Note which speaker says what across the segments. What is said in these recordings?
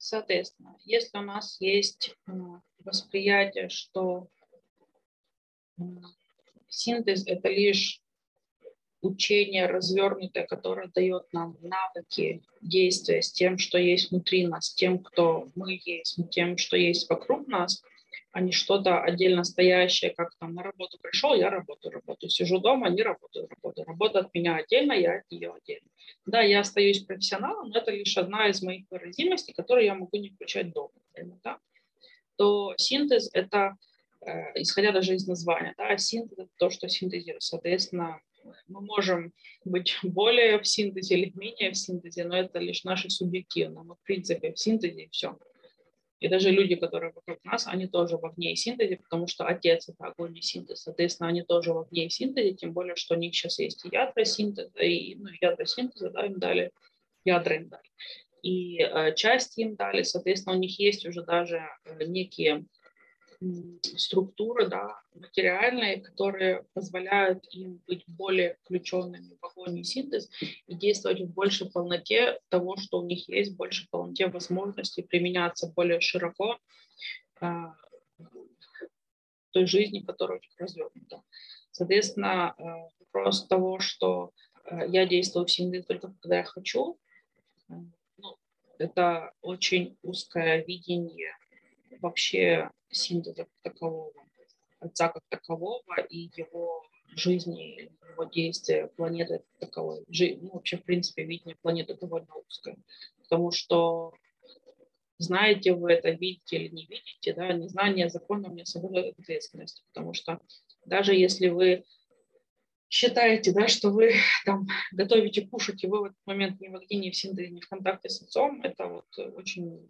Speaker 1: Соответственно, если у нас есть восприятие, что синтез – это лишь учение развернутое, которое дает нам навыки действия с тем, что есть внутри нас, тем, кто мы есть, тем, что есть вокруг нас, а не что-то отдельно стоящее, как там на работу пришел, я работаю, сижу дома, не работаю. Работа от меня отдельно, я от нее отдельно. Да, я остаюсь профессионалом, но это лишь одна из моих выразимостей, которую я могу не включать дома. Да? То синтез – это, исходя даже из названия, да, синтез – это то, что синтезирует. Соответственно, мы можем быть более в синтезе или менее в синтезе, но это лишь наше субъективно. Мы, в принципе, в синтезе и все. И даже люди, которые вокруг нас, они тоже в огне и синтезе, потому что отец – это огонь и синтез. Соответственно, они тоже в огне и синтезе, тем более, что у них сейчас есть и ядра синтеза, и ядра синтеза, да, им дали, ядра им дали. И части им дали, соответственно, у них есть уже даже некие структуры, да, материальные, которые позволяют им быть более включенными в огонь и синтез и действовать в большей полноте того, что у них есть, в большей полноте возможностей применяться более широко в той жизни, которая у них развернута. Соответственно, вопрос того, что я действую в синтезе только когда я хочу, это очень узкое видение вообще синтеза как такового, отца как такового и его жизни, его действия, планеты как таковой. Вообще, в принципе, видение планеты довольно узкое. Потому что знаете вы это, видите или не видите, да, незнание закона не соблюдает ответственность. Потому что даже если вы считаете, да, что вы там готовите кушать, и вы в этот момент не в огне, не в синтезе, не в контакте с отцом, это вот очень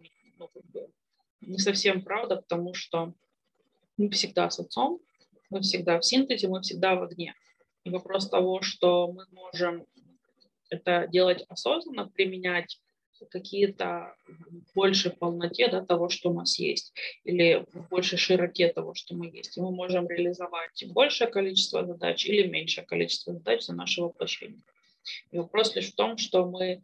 Speaker 1: не совсем правда, потому что мы всегда с отцом, мы всегда в синтезе, мы всегда в огне. И вопрос того, что мы можем это делать осознанно, применять какие-то в большей полноте, да, того, что у нас есть, или в большей широте того, что мы есть. И мы можем реализовать большее количество задач или меньшее количество задач за наше воплощение. И вопрос лишь в том, что мы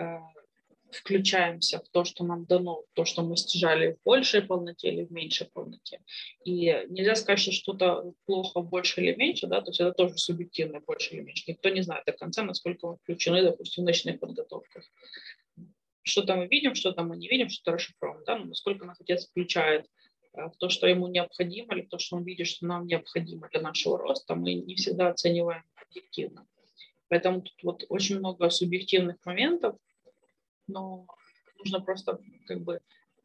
Speaker 1: включаемся в то, что нам дано, то, что мы стяжали в большей полноте или в меньшей полноте. И нельзя сказать, что что-то плохо больше или меньше, да, то есть это тоже субъективно больше или меньше. Никто не знает до конца, насколько мы включены, допустим, в ночных подготовках. Что-то мы видим, что-то мы не видим, что-то расшифровано, да, но насколько нас отец включает в то, что ему необходимо, или в то, что он видит, что нам необходимо для нашего роста, мы не всегда оцениваем объективно. Поэтому тут вот очень много субъективных моментов, но нужно просто как бы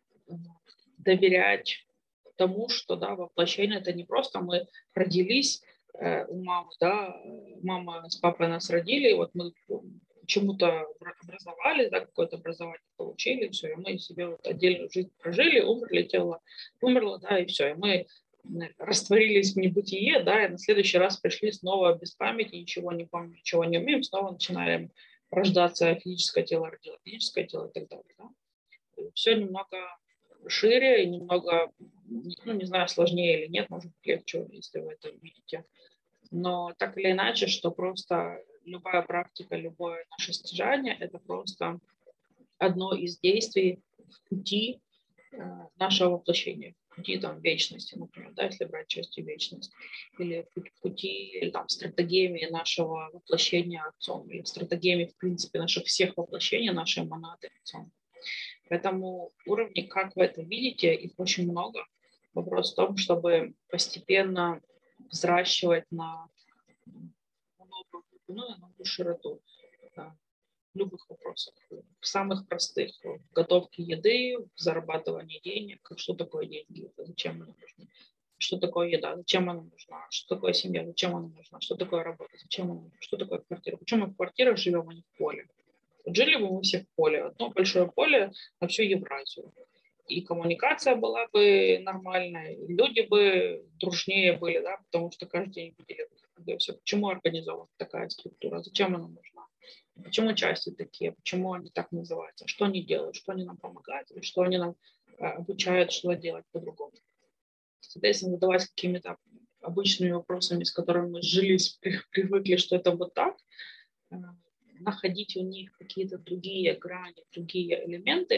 Speaker 1: доверять тому, что да, воплощение это не просто мы родились у мамы, да, мама с папой нас родили, и вот мы чему-то образовались, да, какое-то образование получили, все, и мы себе вот отдельную жизнь прожили, умерли, тело умерло, да, и все, и мы растворились в небытие, да, и на следующий раз пришли снова без памяти, ничего не помним, ничего не умеем, снова начинаем рождаться, физическое тело родило физическое тело и так далее. Да? Все немного шире и немного, ну, не знаю, сложнее или нет, может быть, легче, если вы это видите. Но так или иначе, что просто любая практика, любое наше стяжание – это просто одно из действий в пути нашего воплощения, в пути там, вечности, например, да, если брать частью вечность, или в пути или, там, стратегиями нашего воплощения отцом, или стратегиями, в принципе, наших всех воплощений, нашей монады отцом. Поэтому уровни, как вы это видите, их очень много. Вопрос в том, чтобы постепенно взращивать на новую глубину, на новую широту в любых вопросах. В самых простых. В готовке еды, в зарабатывании денег. Что такое деньги? Зачем они нужны? Что такое еда? Зачем она нужна? Что такое семья? Зачем она нужна? Что такое работа? Зачем она нужна? Что такое квартира? Почему мы в квартирах живем, а не в поле? Жили бы мы все в поле. Одно большое поле на всю Евразию. И коммуникация была бы нормальная, и люди бы дружнее были, да, потому что каждый день видели все. Почему организована такая структура? Зачем она нужна? Почему части такие? Почему они так называются? Что они делают? Что они нам помогают? Или что они нам обучают, что делать по-другому? Соответственно, задаваясь какими-то обычными вопросами, с которыми мы сжились, привыкли, что это вот так, находить у них какие-то другие грани, другие элементы,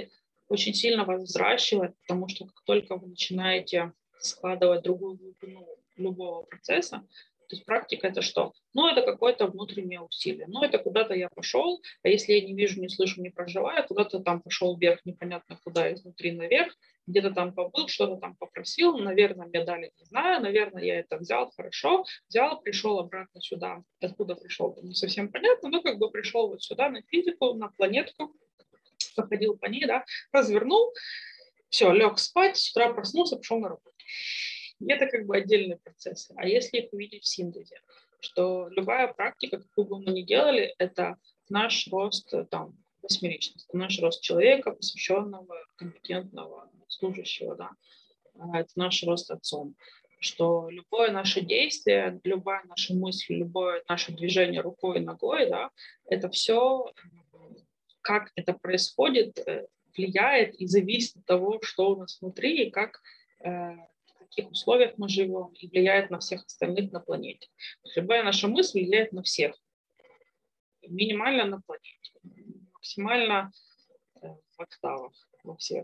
Speaker 1: очень сильно вас взращивает, потому что как только вы начинаете складывать другую глубину любого процесса, то есть практика это что? Ну, это какое-то внутреннее усилие. Ну, это куда-то я пошел, а если я не вижу, не слышу, не проживаю, куда-то там пошел вверх, непонятно куда, изнутри наверх, где-то там побыл, что-то там попросил, наверное, мне дали, не знаю, наверное, я это взял, хорошо, взял, пришел обратно сюда, откуда пришел, не совсем понятно, но как бы пришел вот сюда на физику, на планетку, походил по ней, да, развернул, все, лег спать, с утра проснулся, пошел на работу. И это как бы отдельный процесс. А если их увидеть в синтезе, что любая практика, какую бы мы ни делали, это наш рост там, восьмеричности, наш рост человека, посвященного, компетентного, служащего, да, это наш рост отцом. Что любое наше действие, любая наша мысль, любое наше движение рукой и ногой, да, это все, как это происходит, влияет и зависит от того, что у нас внутри и как в каких условиях мы живем, и влияет на всех остальных на планете. Любая наша мысль влияет на всех. Минимально на планете, максимально в октавах во всех,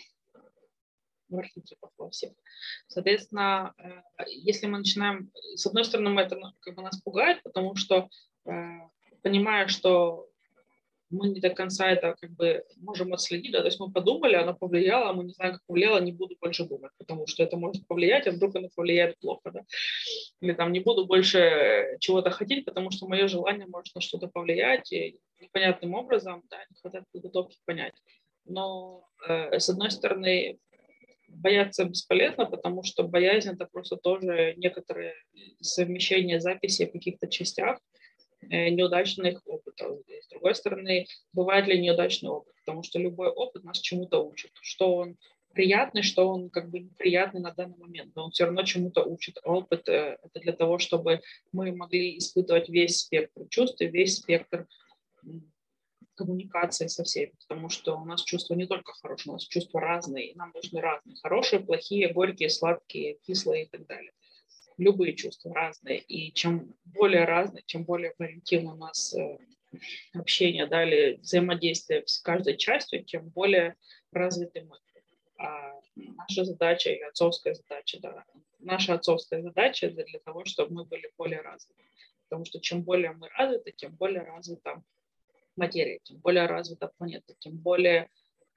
Speaker 1: в архетипах во всех. Соответственно, если мы начинаем, с одной стороны, это как бы нас пугает, потому что понимая, что мы не до конца это как бы можем отследить, да, то есть мы подумали, оно повлияло, а мы не знаем, как повлияло, не буду больше думать, потому что это может повлиять, а вдруг оно повлияет плохо, да, или там не буду больше чего-то хотеть, потому что мое желание может на что-то повлиять и непонятным образом, да, не хватает подготовки понять. Но с одной стороны, бояться бесполезно, потому что боязнь это просто тоже некоторые совмещения записи в каких-то частях, неудачных опытов. С другой стороны, бывает ли неудачный опыт, потому что любой опыт нас чему-то учит, что он приятный, что он как бы неприятный на данный момент, но он все равно чему-то учит. Опыт это для того, чтобы мы могли испытывать весь спектр чувств и весь спектр коммуникации со всеми, потому что у нас чувства не только хорошие, у нас чувства разные, и нам нужны разные, хорошие, плохие, горькие, сладкие, кислые и так далее. Любые чувства разные, и чем более разные, чем более вариативно у нас общение, да, или взаимодействие с каждой частью, тем более развиты мы. А наша задача или отцовская задача, да, наша отцовская задача это для того, чтобы мы были более развиты. Потому что чем более мы развиты, тем более развита материя, тем более развита планета, тем более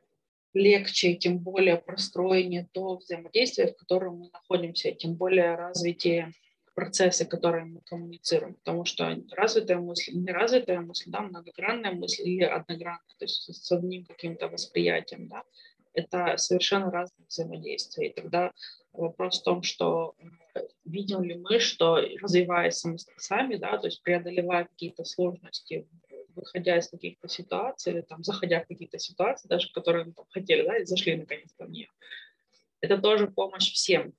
Speaker 1: легче, тем более простроеннее то взаимодействие, в котором мы находимся, тем более развитие процессы, которые мы коммуницируем. Потому что развитая мысль, неразвитая мысль, да, многогранная мысль или одногранная, то есть с одним каким-то восприятием, да, это совершенно разные взаимодействия. И тогда вопрос в том, что видим ли мы, что развиваясь сами, да, то есть преодолевая какие-то сложности, выходя из каких-то ситуаций, или там, заходя в какие-то ситуации, даже в которые мы там хотели, да, и зашли наконец-то в нее. Это тоже помощь всем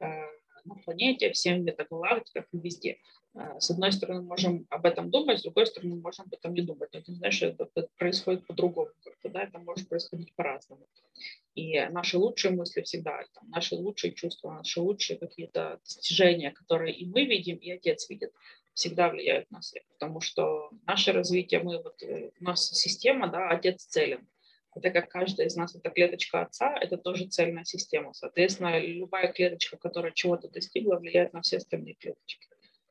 Speaker 1: на планете, всем в метагалактиках и везде. С одной стороны, можем об этом думать, с другой стороны, можем об этом не думать. Но, ты знаешь, это происходит по-другому. Да, это может происходить по-разному. И наши лучшие мысли всегда, там, наши лучшие чувства, наши лучшие какие-то достижения, которые и мы видим, и Отец видит, всегда влияют на всех. Потому что наше развитие, у нас система, да, Отец целен. Это как каждая из нас, это клеточка Отца, это тоже цельная система. Соответственно, любая клеточка, которая чего-то достигла, влияет на все остальные клеточки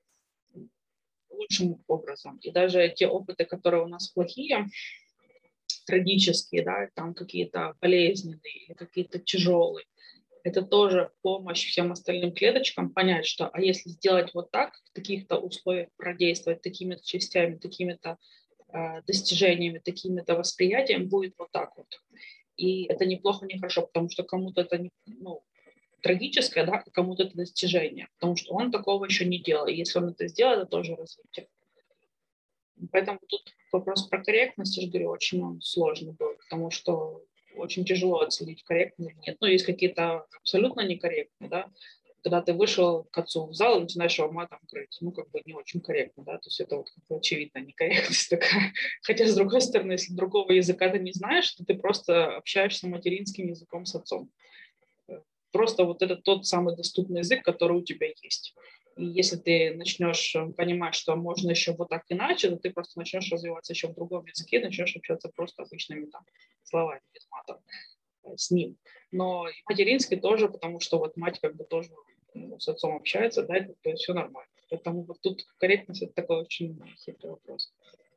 Speaker 1: лучшим образом. И даже те опыты, которые у нас плохие, трагические, да, там какие-то болезненные или какие-то тяжелые, это тоже помощь всем остальным клеточкам понять, что а если сделать вот так, в таких-то условиях продействовать такими-то частями, такими-то достижениями, такими-то восприятиями, будет вот так вот. И это неплохо, не хорошо, потому что кому-то это не, ну, трагическое, да, а кому-то это достижение, потому что он такого еще не делал. И если он это сделал, это тоже развитие. Поэтому тут вопрос про корректность, я же говорю, очень он сложный был, потому что очень тяжело отследить, корректно или нет. Ну, есть какие-то абсолютно некорректные, да, когда ты вышел к отцу в зал и начинаешь его матом крыть, ну, как бы не очень корректно, да, то есть это вот как бы очевидно некорректность такая. Хотя, с другой стороны, если другого языка ты не знаешь, то ты просто общаешься материнским языком с отцом. Просто вот это тот самый доступный язык, который у тебя есть. И если ты начнешь понимать, что можно еще вот так иначе, то ты просто начнешь развиваться еще в другом языке, начнешь общаться просто обычными там словами, без матов. с ним. Но и материнский тоже, потому что вот мать как бы тоже с отцом общается, да, то есть все нормально. Поэтому вот тут корректность — это такой очень хитрый вопрос.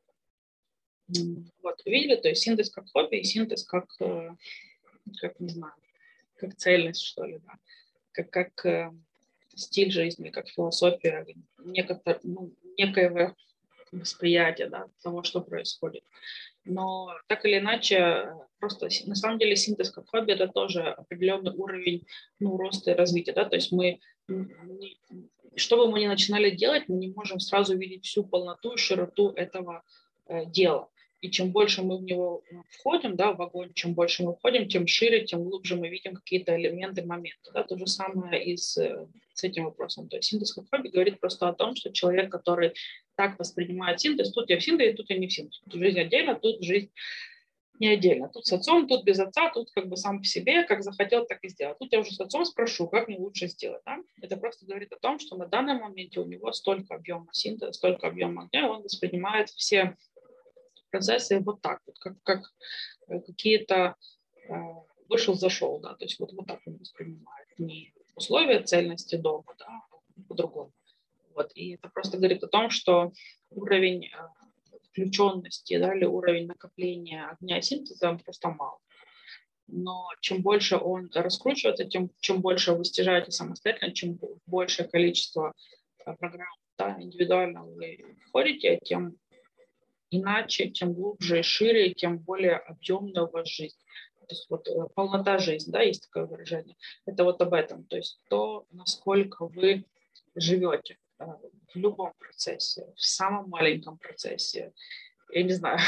Speaker 1: Вот, увидели, то есть синтез как хобби и синтез как не знаю, как цельность, что ли, да, как стиль жизни, как философия некоего восприятия, да, того, что происходит. Но так или иначе, просто на самом деле синтез как хобби — это тоже определенный уровень роста и развития. Да? То есть что бы мы ни начинали делать, мы не можем сразу видеть всю полноту и широту этого дела. И чем больше мы в него входим, да, в огонь, чем больше мы входим, тем шире, тем глубже мы видим какие-то элементы, моменты. Да? То же самое и с этим вопросом. То есть синтез как хобби говорит просто о том, что человек, который так воспринимает синтез, тут я в синтезе, тут я не в синтезе. Тут жизнь отдельно, тут жизнь не отдельно. Тут с отцом, тут без отца, тут как бы сам по себе, как захотел, так и сделал. Тут я уже с отцом спрошу, как мне лучше сделать. Да? Это просто говорит о том, что на данном моменте у него столько объема синтеза, столько объема огня, и он воспринимает все процессы вот так, вот, как какие-то вышел-зашел, да, то есть вот так он воспринимает. Не условия цельности дома, да, а по-другому. Вот. И это просто говорит о том, что уровень включенности, да, или уровень накопления огня синтеза просто мал. Но чем больше он раскручивается, чем больше вы стяжаете самостоятельно, чем большее количество программ, да, индивидуально вы входите, тем иначе, тем глубже и шире, тем более объемная у вас жизнь. То есть вот полнота жизни, да, есть такое выражение. Это вот об этом. То есть то, насколько вы живете в любом процессе, в самом маленьком процессе. Я не знаю,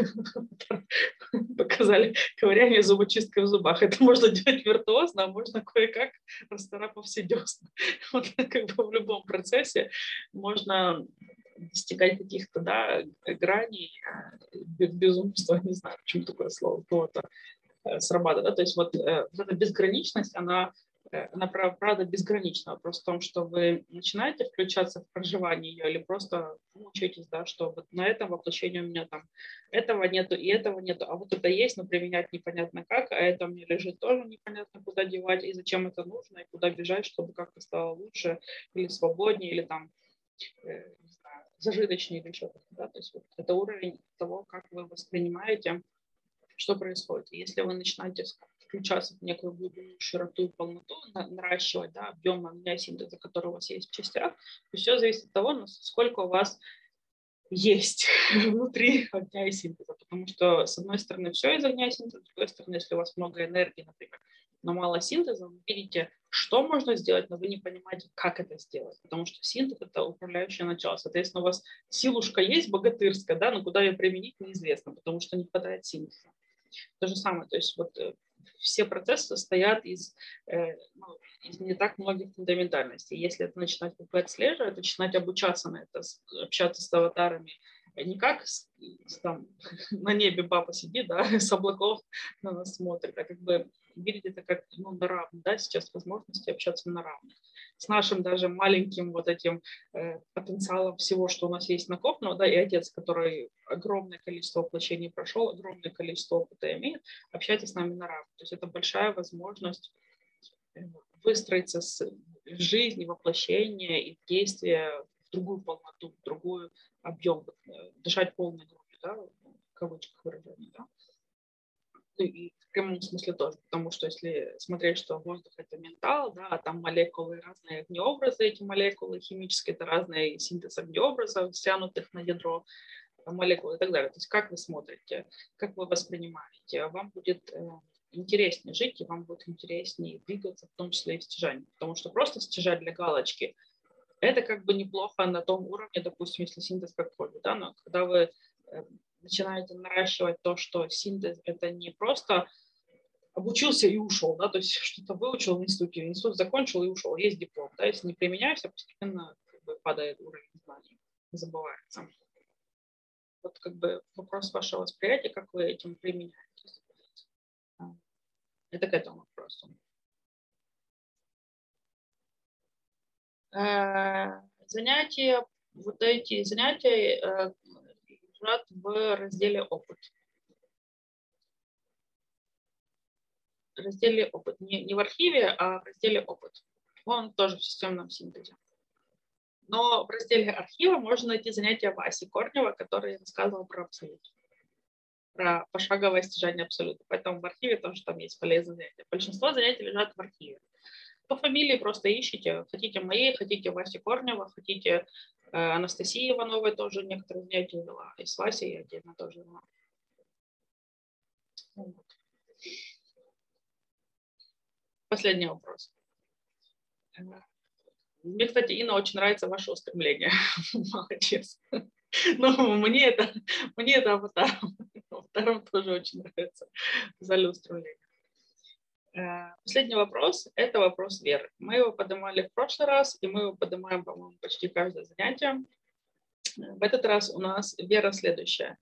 Speaker 1: показали ковыряние зубочисткой в зубах. Это можно делать виртуозно, а можно кое-как расцарапав все десна. Вот как бы в любом процессе можно достигать каких-то, да, граней безумства, не знаю, почему такое слово, кого-то срабатывает. Да? То есть вот эта безграничность, она правда безгранична. Вопрос в том, что вы начинаете включаться в проживание ее или просто учитесь, да, что вот на этом воплощении у меня там этого нету и этого нету, а вот это есть, но применять непонятно как, а это мне лежит тоже непонятно куда девать и зачем это нужно и куда бежать, чтобы как-то стало лучше или свободнее, или там не знаю, зажиточнее или что-то. Да? То есть вот это уровень того, как вы воспринимаете, что происходит. Если вы начинаете включаться в некую глубину, широту и полноту, наращивать, да, объем огня синтеза, который у вас есть в частях, то все зависит от того, насколько у вас есть внутри огня и синтеза. Потому что, с одной стороны, все из огня и синтеза, с другой стороны, если у вас много энергии, например, но мало синтеза, вы видите, что можно сделать, но вы не понимаете, как это сделать. Потому что синтез — это управляющее начало. Соответственно, у вас силушка есть богатырская, да, но куда ее применить неизвестно, потому что не хватает синтеза. То же самое, то есть вот все процессы состоят из не так многих фундаментальностей. Если это начинать как бы отслеживать, начинать обучаться на это, общаться с аватарами, не как там, на небе баба сидит, да, с облаков на нас смотрит, а как бы видеть это как на равных, да, сейчас возможности общаться на равных. С нашим даже маленьким вот этим потенциалом всего, что у нас есть накоплено, да, и отец, который огромное количество воплощений прошел, огромное количество опыта имеет, общаться с нами на равных. То есть это большая возможность выстроиться в жизни, воплощение и в действие в другую полноту, в другой объем, дышать полной грудью, да, в кавычках выражения, да. И в прямом смысле тоже, потому что если смотреть, что воздух — это ментал, да, а там молекулы, разные огнеобразы, эти молекулы химические — это разные синтез огнеобразов, стянутых на ядро молекул и так далее. То есть как вы смотрите, как вы воспринимаете, вам будет интереснее жить, и вам будет интереснее двигаться, в том числе и в стяжании. Потому что просто стяжать для галочки — это как бы неплохо на том уровне, допустим, если синтез как хобби, да, но когда вы начинаете наращивать то, что синтез — это не просто обучился и ушел, да, то есть что-то выучил в институте, институт закончил и ушел, есть диплом, да, если не применяешься, постепенно как бы падает уровень знаний, забывается. Вот как бы вопрос вашего восприятия, как вы этим применяетесь. Это к этому вопросу. Занятия, вот эти занятия лежат в разделе «Опыт». разделе опыт. Не в архиве, а в разделе опыт. Он тоже в системном синтезе. Но в разделе архива можно найти занятия Васи Корнева, который рассказывал про абсолют, про пошаговое стяжание абсолюта. Поэтому в архиве тоже там есть полезные занятия. Большинство занятий лежат в архиве. По фамилии просто ищите. Хотите моей, хотите Васи Корнева, хотите Анастасии Ивановой тоже некоторые занятия вела. И с Васей я отдельно тоже вела. Вот. Последний вопрос. Мне, кстати, Инна, очень нравится ваше устремление. Молодец. Но мне это аватаром тоже очень нравится. Зале устремления. Последний вопрос – это вопрос веры. Мы его поднимали в прошлый раз, и мы его поднимаем, по-моему, почти каждое занятие. В этот раз у нас вера следующая.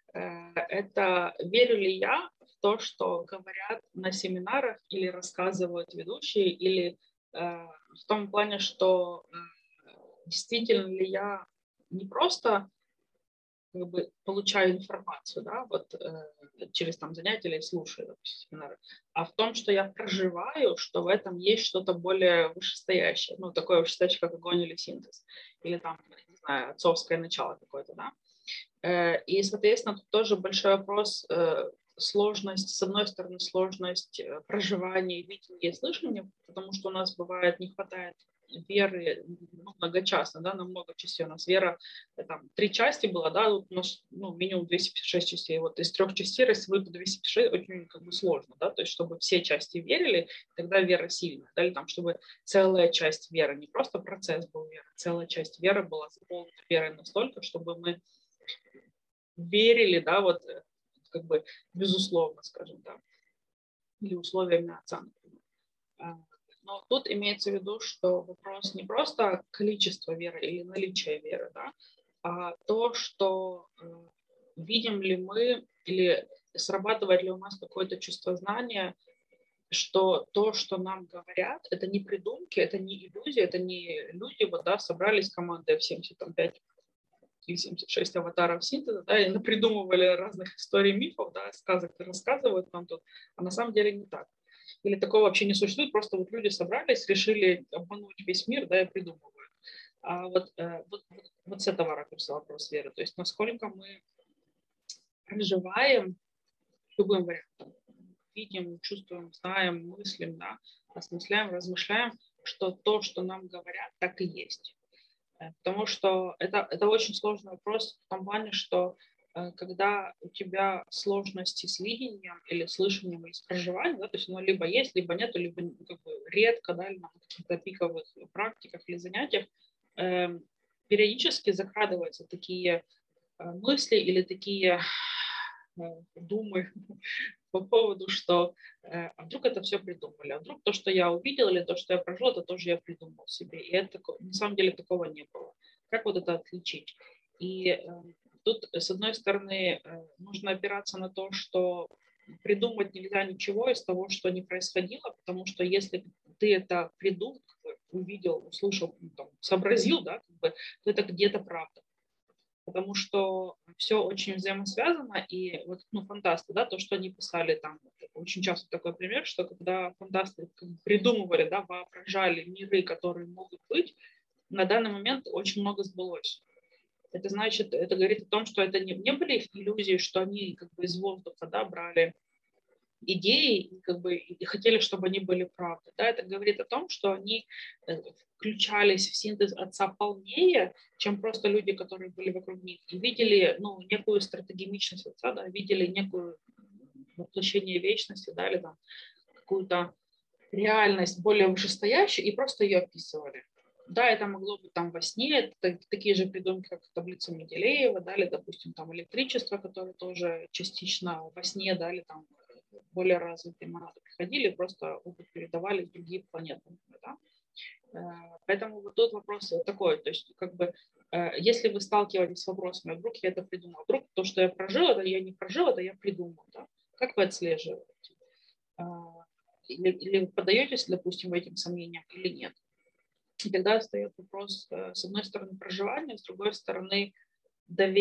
Speaker 1: Это верю ли я в то, что говорят на семинарах или рассказывают ведущие, или в том плане, что действительно ли я не просто как бы получаю информацию, да, вот через там занятия или слушаю, допустим, семинары, а в том, что я проживаю, что в этом есть что-то более вышестоящее, ну, такое вышестоящее, как огонь или синтез, или там, не знаю, отцовское начало какое-то, да. И, соответственно, тут тоже большой вопрос, сложность, с одной стороны, сложность проживания, видения и слышания, потому что у нас бывает не хватает веры, ну, многочастно, да, на много частей. У нас вера, там, 3 части было, да, вот у нас, ну, минимум 256 частей. Вот из 3 частей рассвоить 256 очень как бы сложно, да, то есть чтобы все части верили, тогда вера сильная, да, или там, чтобы целая часть веры, не просто процесс был веры, целая часть веры была заполнена верой настолько, чтобы мы верили, да, вот как бы безусловно, скажем так, или условиями отца, например. Но тут имеется в виду, что вопрос не просто количество веры или наличие веры, да, а то, что видим ли мы или срабатывает ли у нас какое-то чувство знания, что то, что нам говорят, это не придумки, это не иллюзии, это не люди вот, да, собрались командой в 75 или 76 аватаров синтеза, да, и напридумывали разных историй, мифов, да, сказок рассказывают нам тут, а на самом деле не так. Или такого вообще не существует, просто вот люди собрались, решили обмануть весь мир, да, и придумывают. А вот с этого ракурса вопрос веры. То есть насколько мы проживаем любым вариантом, видим, чувствуем, знаем, мыслим, да, осмысляем, размышляем, что то, что нам говорят, так и есть. Потому что это очень сложный вопрос в том плане, что когда у тебя сложности с видением или слышанием, или с проживанием, да, то есть оно либо есть, либо нет, либо как бы редко, да, или на каких-то пиковых практиках или занятиях, периодически закрадываются такие мысли или такие думы по поводу, что а вдруг это все придумали, а вдруг то, что я увидел или то, что я прожил, это тоже я придумал себе. И это, на самом деле такого не было. Как вот это отличить? И тут, с одной стороны, нужно опираться на то, что придумать нельзя ничего из того, что не происходило, потому что если ты это придумал, увидел, услышал, там, сообразил, да, как бы, то это где-то правда. Потому что все очень взаимосвязано, и вот, ну, фантасты, да, то, что они писали там, очень часто такой пример, что когда фантасты придумывали, да, воображали миры, которые могут быть, на данный момент очень много сбылось. Это значит, это говорит о том, что это не были их иллюзии, что они как бы из воздуха, да, брали идеи и, как бы, и хотели, чтобы они были правдой. Да? Это говорит о том, что они включались в синтез отца полнее, чем просто люди, которые были вокруг них, и видели, ну, некую стратегемичность отца, да, видели некую воплощение вечности, да, или там какую-то реальность более вышестоящую и просто ее описывали. Да, это могло быть там во сне, это такие же придумки, как таблица Менделеева, да, или, допустим, там электричество, которое тоже частично во сне, да, или там более развитые монады приходили, просто опыт передавали с других планет. Да? Поэтому вот тут вопрос такой, то есть как бы если вы сталкиваетесь с вопросами, а вдруг я это придумал, вдруг то, что я прожил, это я не прожил, это я придумал, да? Как вы отслеживаете? Или подаетесь, допустим, этим сомнениям или нет? И тогда встает вопрос, с одной стороны, проживания, с другой стороны,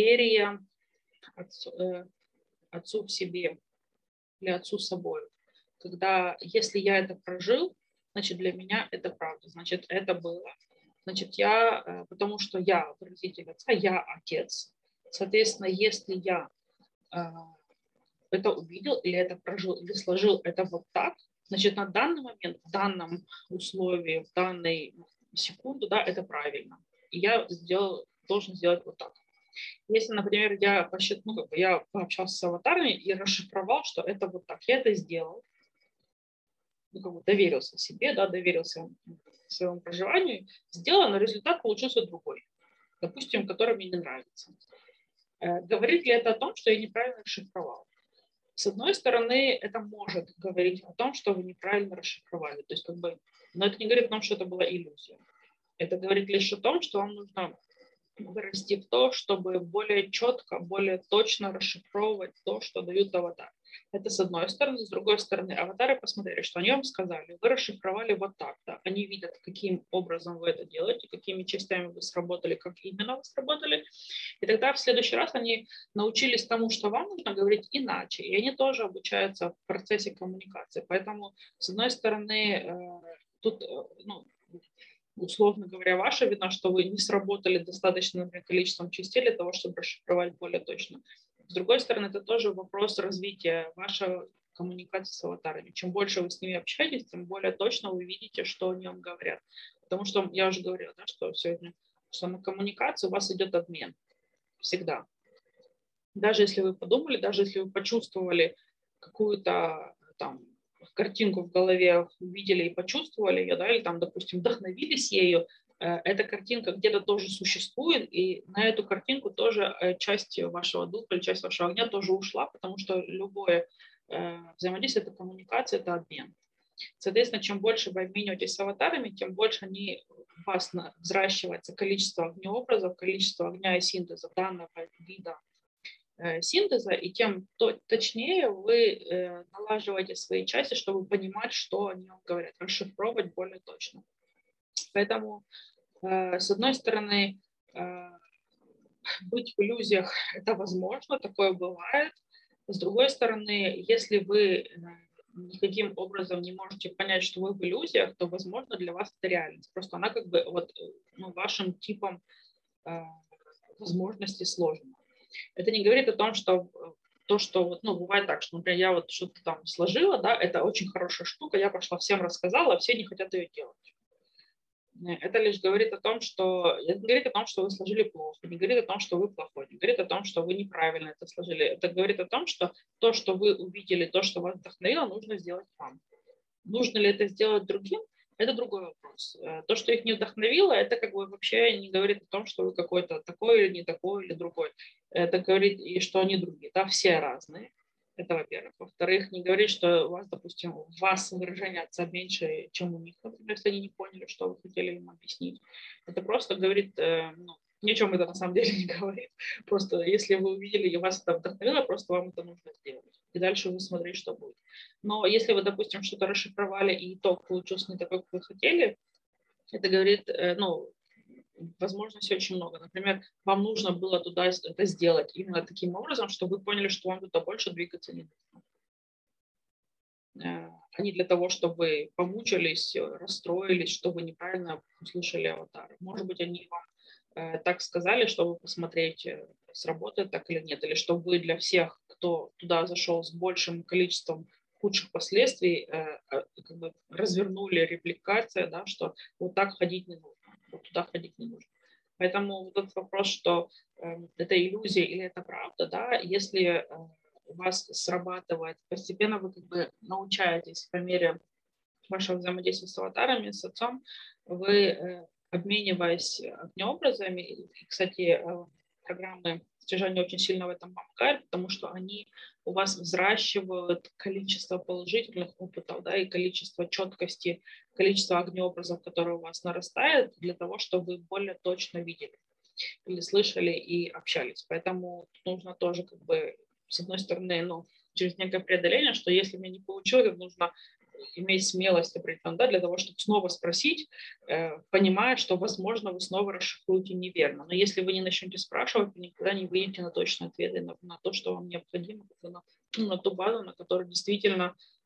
Speaker 1: доверия отцу в себе или отцу с собой. когда если я это прожил, значит, для меня это правда, значит, это было. Значит, потому что я выразитель отца, я отец. Соответственно, если я это увидел или это прожил, или сложил это вот так, значит, на данный момент, в данном условии, в данной секунду, да, это правильно. И я должен сделать вот так. Если, например, я пообщался с аватарами и расшифровал, что это вот так, я это сделал, доверился себе, да, доверился своему проживанию, сделал, но результат получился другой, допустим, который мне не нравится. Говорит ли это о том, что я неправильно расшифровал? С одной стороны, это может говорить о том, что вы неправильно расшифровали. То есть, но это не говорит о том, что это была иллюзия. Это говорит лишь о том, что вам нужно вырасти в то, чтобы более четко, более точно расшифровывать то, что дают аватары. Это с одной стороны. С другой стороны, аватары посмотрели, что они вам сказали, вы расшифровали вот так-то. Они видят, каким образом вы это делаете, какими частями вы сработали, как именно вы сработали. И тогда в следующий раз они научились тому, что вам нужно говорить иначе. И они тоже обучаются в процессе коммуникации. Поэтому, с одной стороны, тут, условно говоря, ваша вина, что вы не сработали достаточным количеством частей для того, чтобы расшифровать более точно. С другой стороны, это тоже вопрос развития вашей коммуникации с аватарами. Чем больше вы с ними общаетесь, тем более точно вы видите, что они вам говорят. Потому что я уже говорила, да, что сегодня, что на коммуникации у вас идет обмен. Всегда. Даже если вы подумали, даже если вы почувствовали какую-то там картинку в голове, увидели и почувствовали ее, да, или там, допустим, вдохновились ею, эта картинка где-то тоже существует, и на эту картинку тоже часть вашего духа или часть вашего огня тоже ушла, потому что любое взаимодействие – это коммуникация, это обмен. Соответственно, чем больше вы обмениваетесь с аватарами, тем больше у вас взращивается количество огнеобразов, количество огня и синтеза данного вида синтеза, и тем точнее вы налаживаете свои части, чтобы понимать, что они вам говорят, расшифровывать более точно. Поэтому, с одной стороны, быть в иллюзиях – это возможно, такое бывает. С другой стороны, если вы никаким образом не можете понять, что вы в иллюзиях, то, возможно, для вас это реальность. Просто она вашим типом возможностей сложена. Это не говорит о том, что бывает так, что, например, я что-то там сложила, да, это очень хорошая штука, я пошла всем рассказала, а все не хотят ее делать. Это лишь говорит о том, что вы сложили плохо, не говорит о том, что вы плохой, не говорит о том, что вы неправильно это сложили. Это говорит о том, что то, что вы увидели, то, что вас вдохновило, нужно сделать вам. Нужно ли это сделать другим? Это другой вопрос. То, что их не вдохновило, это вообще не говорит о том, что вы какой-то такой или не такой или другой. Это говорит, и что они другие. Да, все разные. Это во-первых. Во-вторых, не говорит, что у вас, допустим, выражение отца меньше, чем у них, например, если они не поняли, что вы хотели им объяснить. Это просто говорит, ни о чем это на самом деле не говорит. Просто если вы увидели и вас это вдохновило, просто вам это нужно сделать. И дальше вы смотрите, что будет. Но если вы, допустим, что-то расшифровали, и итог получился не такой, как вы хотели, это говорит, возможностей очень много. Например, вам нужно было туда это сделать именно таким образом, чтобы вы поняли, что вам туда больше двигаться не нужно. А не для того, чтобы вы помучились, расстроились, что вы неправильно услышали аватара. Может быть, они вам так сказали, чтобы посмотреть, сработает так или нет, или чтобы вы для всех, кто туда зашел с большим количеством худших последствий, развернули репликация, да, что вот так ходить не нужно, вот туда ходить не нужно. Поэтому вот этот вопрос, что это иллюзия или это правда, да, если у вас срабатывает, постепенно вы научаетесь по мере вашего взаимодействия с аватарами, с отцом, вы обмениваясь огнеобразами, и, кстати, программы стяжания очень сильно в этом помогают, потому что они у вас взращивают количество положительных опытов, да, и количество четкости, количество огнеобразов, которые у вас нарастает, для того, чтобы вы более точно видели или слышали и общались. Поэтому нужно тоже с одной стороны, через некое преодоление, что если мне не получилось, нужно иметь смелость определенно, да, для того, чтобы снова спросить, понимая, что, возможно, вы снова расшифруете неверно. Но если вы не начнете спрашивать, вы никогда не выйдете на точные ответы, на то, что вам необходимо, на ту базу, на которой действительно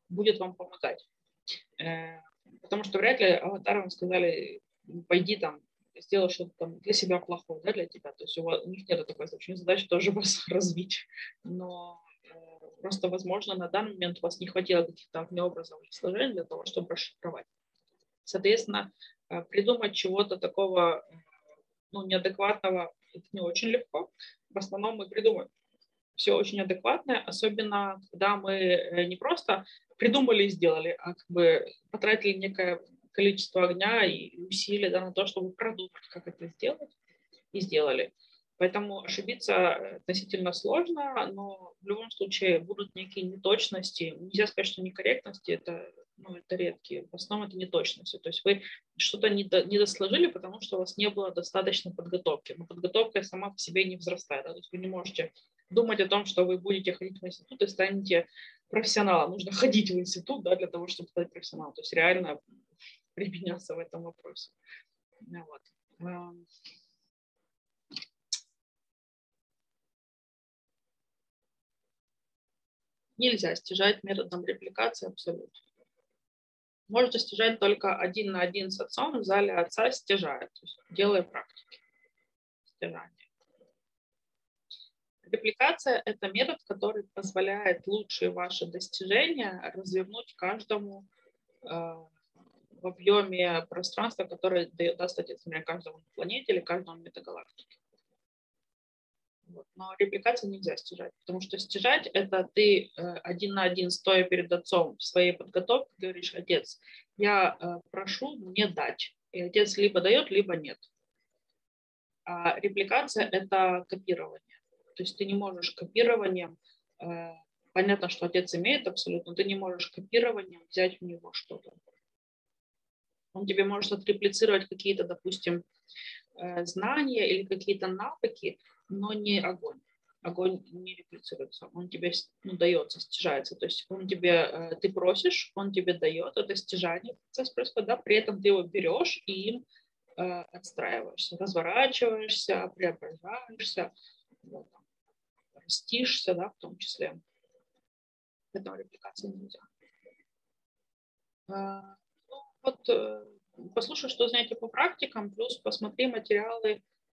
Speaker 1: будет вам помогать. Потому что вряд ли аватарам сказали, пойди там, сделай что-то там для себя плохое, да, для тебя. То есть у них нет такой задачи. У них задача тоже вас развить. Но просто, возможно, на данный момент у вас не хватило каких-то огнеобразов или сложений для того, чтобы расшифровать. Соответственно, придумать чего-то такого неадекватного это не очень легко. В основном мы придумаем все очень адекватное, особенно когда мы не просто придумали и сделали, а как бы потратили некое количество огня и усилий на то, чтобы продумать, как это сделать, и сделали. Поэтому ошибиться относительно сложно, но в любом случае будут некие неточности. Нельзя сказать, что некорректности это редкие. В основном это неточности. То есть вы что-то не досложили, потому что у вас не было достаточно подготовки. Но подготовка сама по себе не взрастает. Да? То есть вы не можете думать о том, что вы будете ходить в институт и станете профессионалом. Нужно ходить в институт, да, для того, чтобы стать профессионалом. То есть реально применяться в этом вопросе. Вот. Нельзя стяжать методом репликации абсолютно. Можно стяжать только 1 на 1 с отцом в зале отца стяжает, то есть делая практики стяжания. Репликация – это метод, который позволяет лучшие ваши достижения развернуть каждому в объеме пространства, которое даст отец, например, каждому на планете или каждому метагалактике. Вот. Но репликацию нельзя стяжать, потому что стяжать – это ты 1 на 1, стоя перед отцом в своей подготовке, говоришь: отец, я прошу мне дать. И отец либо дает, либо нет. А репликация – это копирование. То есть ты не можешь копированием, понятно, что отец имеет абсолютно, ты не можешь копированием взять у него что-то. Он тебе может отреплицировать какие-то, допустим, знания или какие-то навыки, но не огонь. Огонь не реплицируется, он тебе дается, стяжается. То есть он тебе, ты просишь, он тебе дает, это стяжание, процесс происходит, да, при этом ты его берешь и им отстраиваешься, разворачиваешься, преображаешься, вот, растишься, да, в том числе. Поэтому репликации нельзя. Послушай, что знаете по практикам, плюс посмотри материалы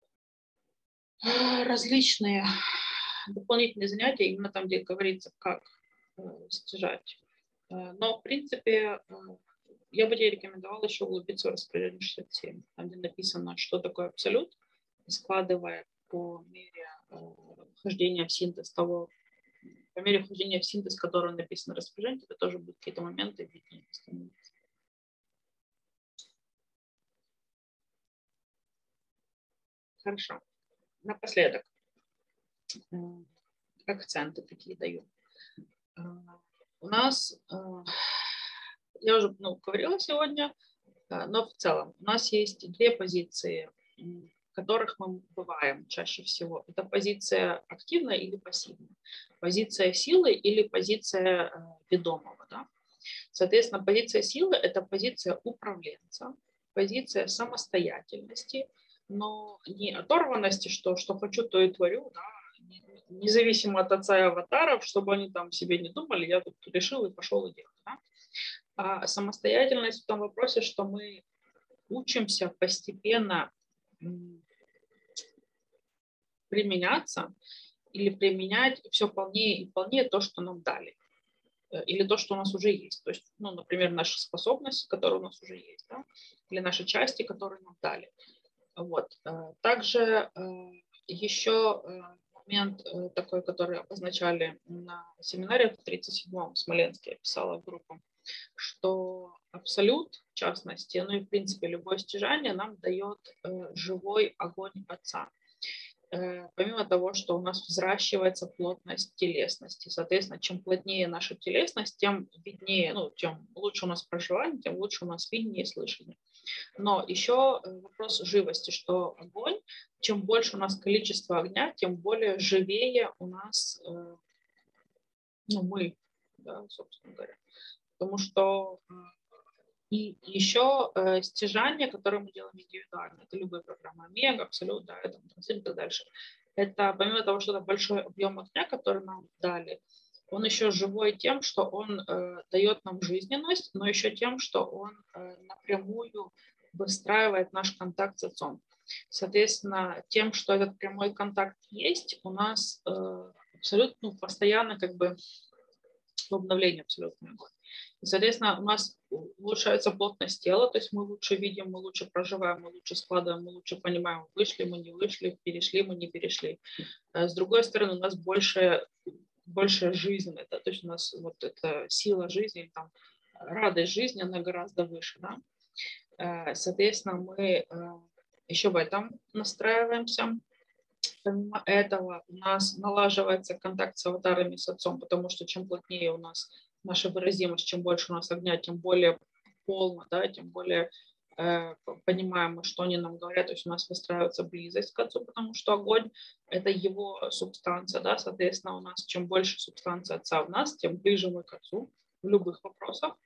Speaker 1: различные, дополнительные занятия, именно там, где говорится, как стяжать. Но, в принципе, я бы тебе рекомендовала еще углубиться в распределение 67, там, где написано, что такое абсолют, складывая по мере вхождения в синтез того, по мере вхождения в синтез, который написан в распределении, это тоже будут какие-то моменты виднее становиться. Хорошо. Напоследок. Акценты такие даю. У нас, я уже говорила сегодня, но в целом у нас есть две позиции, в которых мы бываем чаще всего. Это позиция активная или пассивная, позиция силы или позиция ведомого. Да? Соответственно, позиция силы – это позиция управленца, позиция самостоятельности, но не оторванности, что хочу, то и творю, да? Независимо от отца и аватаров, чтобы они там себе не думали, я тут решил и пошел и делал. Да? А самостоятельность в том вопросе, что мы учимся постепенно применяться или применять все полнее и полнее то, что нам дали. Или то, что у нас уже есть. То есть, например, наши способности, которые у нас уже есть, да? Или наши части, которые нам дали. Вот. Также еще момент такой, который обозначали на семинаре в 37-м в Смоленске, я писала в группу, что абсолют, в частности, и в принципе любое стяжание нам дает живой огонь отца. Помимо того, что у нас взращивается плотность телесности. Соответственно, чем плотнее наша телесность, тем виднее, чем лучше у нас проживание, тем лучше у нас видение и слышание. Но еще вопрос живости, что огонь, чем больше у нас количество огня, тем более живее у нас мы, да, собственно говоря. Потому что и еще стяжание, которое мы делаем индивидуально, это любые программы Омега, Абсолют, да, это и так дальше. Это помимо того, что это большой объем огня, который нам дали, он еще живой тем, что он дает нам жизненность, но еще тем, что он напрямую выстраивает наш контакт с Отцом. Соответственно, тем, что этот прямой контакт есть, у нас абсолютно постоянно как бы в обновлении абсолютно. И, соответственно, у нас улучшается плотность тела, то есть мы лучше видим, мы лучше проживаем, мы лучше складываем, мы лучше понимаем, вышли мы, не вышли, перешли мы, не перешли. С другой стороны, у нас больше жизни, да, то есть у нас вот эта сила жизни, там, радость жизни, она гораздо выше. Да? Соответственно, мы еще в этом настраиваемся. Помимо этого у нас налаживается контакт с аватарами, с Отцом, потому что чем плотнее у нас наша выразимость, чем больше у нас огня, тем более полно, да, тем более понимаем мы, что они нам говорят, то есть у нас выстраивается близость к Отцу, потому что огонь – это его субстанция, да, соответственно, у нас чем больше субстанции Отца в нас, тем ближе мы к Отцу в любых вопросах.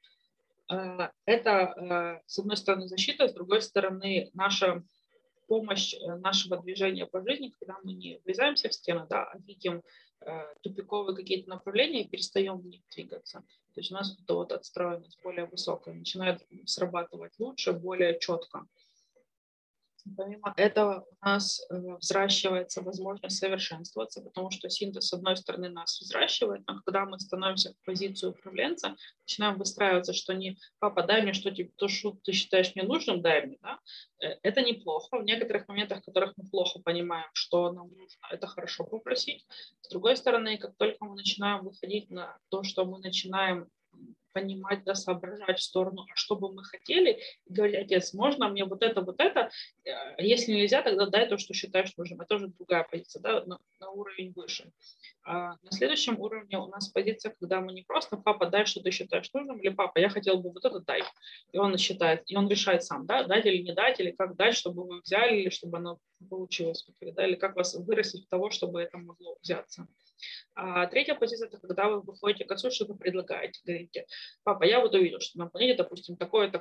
Speaker 1: Это, с одной стороны, защита, с другой стороны, наша помощь нашего движения по жизни, когда мы не врезаемся в стену, да, а видим тупиковые какие-то направления и перестаем в них двигаться. То есть у нас эта вот отстроенность более высокая, начинает срабатывать лучше, более четко. Помимо этого у нас взращивается возможность совершенствоваться, потому что синтез, с одной стороны, нас взращивает, но когда мы становимся в позицию управленца, начинаем выстраиваться, что не «папа, дай мне что то, что ты считаешь мне нужным, дай мне». Да? Это неплохо. В некоторых моментах, в которых мы плохо понимаем, что нам нужно, это хорошо попросить. С другой стороны, как только мы начинаем выходить на то, что мы начинаем понимать, да, соображать в сторону, а что бы мы хотели, и говорить: отец, можно мне вот это, если нельзя, тогда дай то, что считаешь нужным. Это уже другая позиция, да, на уровень выше. А на следующем уровне у нас позиция, когда мы не просто «папа, дай, что ты считаешь нужным», или «папа, я хотел бы вот это, дай». И он считает, и он решает сам, да, дать или не дать, или как дать, чтобы вы взяли, или чтобы оно получилось, да, или как вас вырастить в того, чтобы это могло взяться. А третья позиция – это когда вы выходите к отцу, что-то предлагаете, говорите: «Папа, я вот увидел, что на планете, допустим, такое,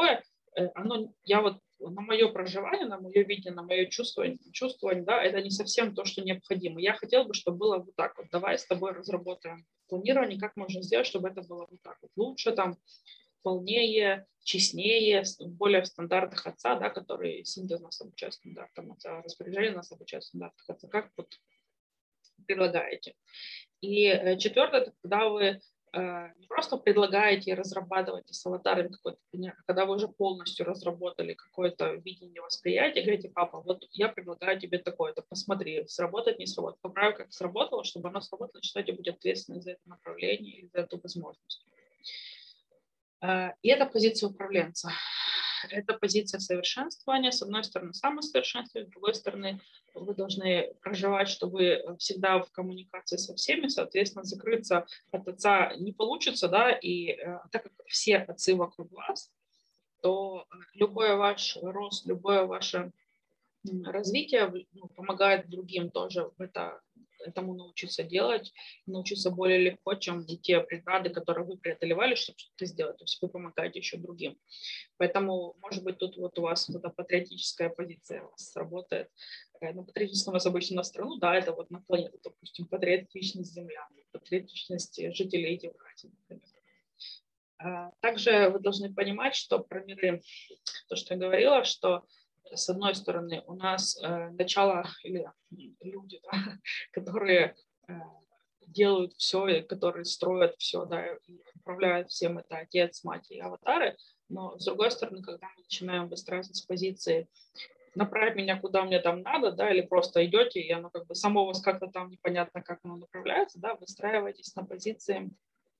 Speaker 1: я вот на мое проживание, на мое видение, на мое чувствование, да, это не совсем то, что необходимо. Я хотел бы, чтобы было вот так вот. Давай с тобой разработаем планирование, как можно сделать, чтобы это было вот так вот. Лучше там, полнее, честнее, более в стандартах отца, да, который синтез нас обучает стандартам отца, распоряжение нас обучает стандартах отца. Как вот предлагаете. И четвертое, это когда вы не просто предлагаете и разрабатываете с аватарами какой-то пример, а когда вы уже полностью разработали какое-то видение восприятия, говорите: «Папа, вот я предлагаю тебе такое-то, посмотри, сработает, не сработает, поправь, как сработало, чтобы оно сработало, считайте, будет ответственность за это направление и за эту возможность». И это позиция управленца. Это позиция совершенствования. С одной стороны, самосовершенствование, с другой стороны, вы должны проживать, что вы всегда в коммуникации со всеми, соответственно, закрыться от отца не получится, да, и так как все отцы вокруг вас, то любой ваш рост, любое ваше развитие помогает другим тоже этому научиться делать, научиться более легко, чем те преграды, которые вы преодолевали, чтобы что-то сделать. То есть вы помогаете еще другим. Поэтому, может быть, тут вот у вас вот эта патриотическая позиция у вас сработает. На патриотическом у вас обычно на страну, да, это вот на планету, допустим, патриотичность землян, патриотичность жителей Евразии, например. Также вы должны понимать, что про миры, то, что я говорила, что с одной стороны у нас начало или люди, да, которые делают все, которые строят все, да, и управляют всем, это отец, мать и аватары. Но с другой стороны, когда мы начинаем выстраиваться с позиции «направь меня куда мне там надо», да, или просто идете, и оно как бы само у вас как-то там непонятно, как оно направляется, да, выстраивайтесь на позиции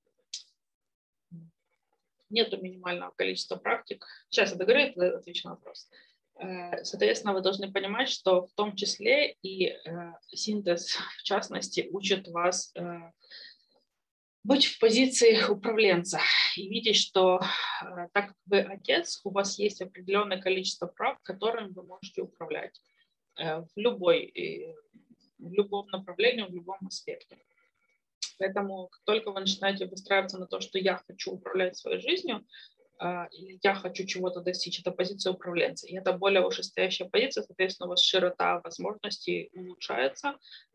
Speaker 1: «нету минимального количества практик». Сейчас я договорю, тогда отвечу на вопрос. Соответственно, вы должны понимать, что в том числе и синтез, в частности, учит вас быть в позиции управленца и видеть, что так как вы отец, у вас есть определенное количество прав, которым вы можете управлять в любом направлении, в любом аспекте. Поэтому как только вы начинаете выстраиваться на то, что я хочу управлять своей жизнью, или я хочу чего-то достичь, это позиция управленца. И это более вышестоящая позиция, соответственно, у вас широта возможностей улучшается,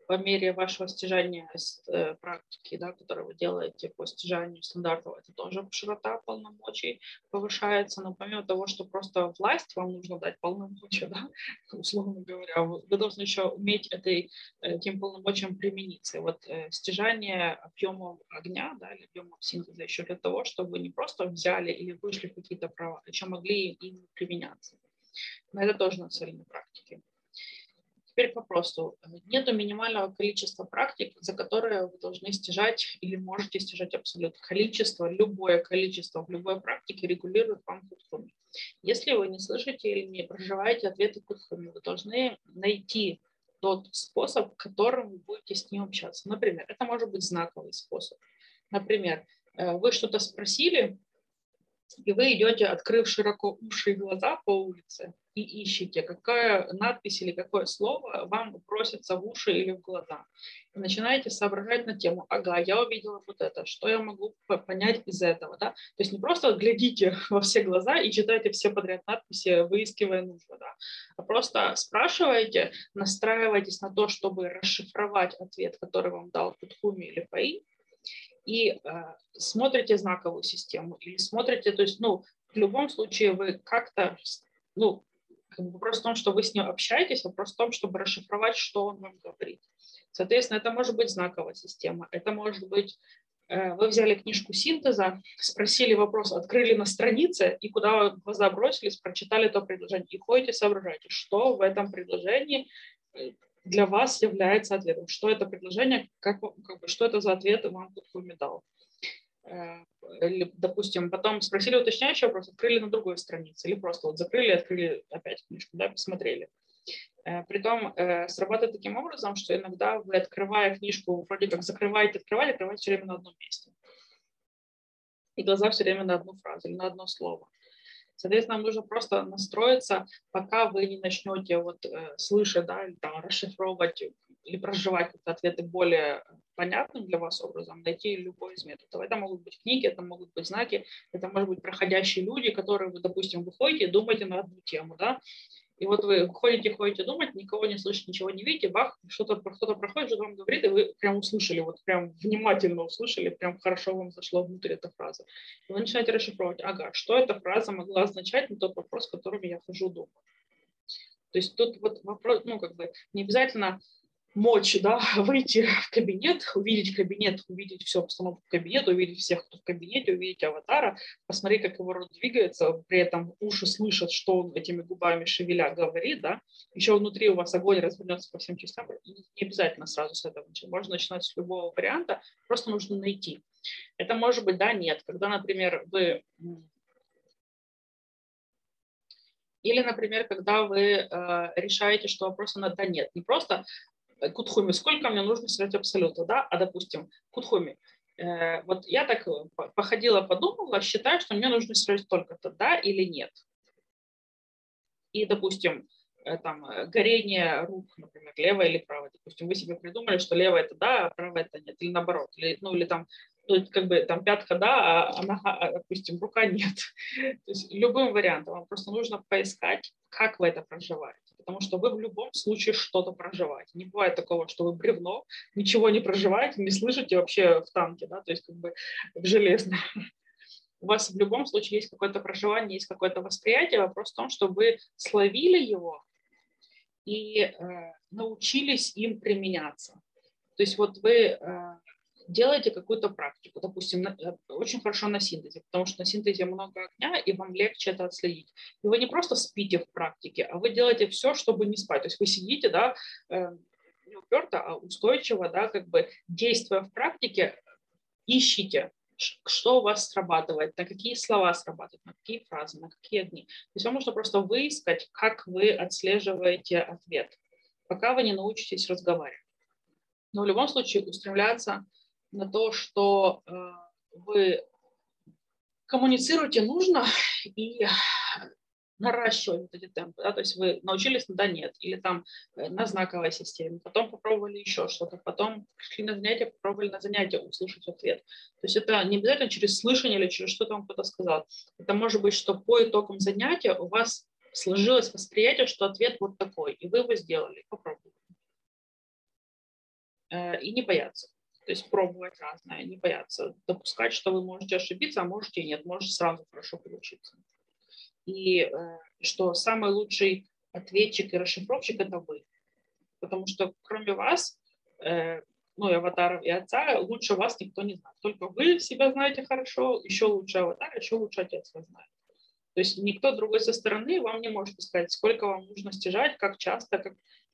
Speaker 1: по мере вашего стяжания практики, да, которую вы делаете по стяжанию стандартов, это тоже широта полномочий повышается. Но помимо того, что просто власть вам нужно дать полномочия, да, условно говоря, вы должны еще уметь этим полномочиям примениться. И вот стяжание объемом огня, да, или объемом синтеза еще для того, чтобы вы не просто взяли или вышли в какие-то права, еще могли им применяться. Но это тоже нацелено практики. Теперь к вопросу. Нет минимального количества практик, за которые вы должны стяжать или можете стяжать абсолют. Количество, любое количество в любой практике регулирует вам кутхуми. Если вы не слышите или не проживаете ответы кутхуми, вы должны найти тот способ, которым вы будете с ним общаться. Например, это может быть знаковый способ. Например, вы что-то спросили, и вы идете, открыв широко уши и глаза по улице, и ищете, какая надпись или какое слово вам просится в уши или в глаза. И начинаете соображать на тему, ага, я увидела вот это, что я могу понять из этого. Да? То есть не просто глядите во все глаза и читайте все подряд надписи, выискивая нужно, да? А просто спрашиваете, настраивайтесь на то, чтобы расшифровать ответ, который вам дал Кутхуми или Фаи, и смотрите знаковую систему, или смотрите, то есть, в любом случае вы как-то, вопрос в том, что вы с ним общаетесь, вопрос в том, чтобы расшифровать, что он вам говорит. Соответственно, это может быть знаковая система, это может быть, вы взяли книжку синтеза, спросили вопрос, открыли на странице, и куда глаза бросились, прочитали то предложение, и ходите, соображаете, что в этом предложении для вас является ответом. Что это предложение, что это за ответ вам Кутхуми дал. Или, допустим, потом спросили уточняющий вопрос, открыли на другой странице, или просто вот закрыли, открыли опять книжку, да, посмотрели. Притом срабатывает таким образом, что иногда вы, открывая книжку, вроде как закрываете, открываете все время на одном месте. И глаза все время на одну фразу или на одно слово. Соответственно, нам нужно просто настроиться, пока вы не начнете слышать, да, или там расшифровывать или проживать ответы более понятным для вас образом, найти любой из методов. Это могут быть книги, это могут быть знаки, это могут быть проходящие люди, которые вы, допустим, выходите и думаете на одну тему, да, и вот вы ходите думать, никого не слышите, ничего не видите, бах, кто-то проходит, что-то вам говорит, и вы прям услышали, вот прям внимательно услышали, прям хорошо вам зашло внутрь эта фраза. И вы начинаете расшифровывать, ага, что эта фраза могла означать на тот вопрос, которым я хожу думаю. То есть тут вот вопрос, не обязательно мочь, да, выйти в кабинет, увидеть всю обстановку кабинета, увидеть всех, кто в кабинете, увидеть аватара, посмотреть, как его рот двигается, при этом уши слышат, что он этими губами шевеля говорит, да, еще внутри у вас огонь развернется по всем частям, не обязательно сразу с этого начать, можно начинать с любого варианта, просто нужно найти. Это может быть да, нет, когда, например, или, например, когда вы решаете, что вопроса на да, нет, не просто Кутхуми, сколько мне нужно снять абсолюта, да, а допустим, Кутхуми, вот я так походила, подумала, считаю, что мне нужно снять столько-то, да или нет. И, допустим, горение рук, например, левое или правое. Допустим, вы себе придумали, что левое это да, а правое это нет, или наоборот, или там пятка да, а нога, допустим, рука нет. То есть любым вариантом вам просто нужно поискать, как вы это проживаете. Потому что вы в любом случае что-то проживаете. Не бывает такого, что вы бревно, ничего не проживаете, не слышите вообще в танке, да, то есть в железном. У вас в любом случае есть какое-то проживание, есть какое-то восприятие. Вопрос в том, что вы словили его и научились им применяться. То есть вот вы делаете какую-то практику, допустим, очень хорошо на синтезе, потому что на синтезе много огня, и вам легче это отследить. И вы не просто спите в практике, а вы делаете все, чтобы не спать. То есть вы сидите, да, не уперто, а устойчиво, да, действуя в практике, ищите, что у вас срабатывает, на какие слова срабатывают, на какие фразы, на какие дни. То есть вам нужно просто выискать, как вы отслеживаете ответ, пока вы не научитесь разговаривать. Но в любом случае устремляться на то, что вы коммуницируете нужно и наращивать вот эти темпы. Да? То есть вы научились на да, нет, или на знаковой системе, потом попробовали еще что-то, потом пришли на занятие, попробовали на занятие услышать ответ. То есть это не обязательно через слышание или через что-то вам кто-то сказал. Это может быть, что по итогам занятия у вас сложилось восприятие, что ответ вот такой, и вы его сделали, попробовали. и не бояться. То есть пробовать разное, не бояться допускать, что вы можете ошибиться, а можете и нет, может сразу хорошо получиться. И что самый лучший ответчик и расшифровщик – это вы. Потому что кроме вас, ну и аватара, и отца, лучше вас никто не знает. Только вы себя знаете хорошо, еще лучше аватар, еще лучше отец вас знает. То есть никто другой со стороны вам не может сказать, сколько вам нужно стяжать, как часто, как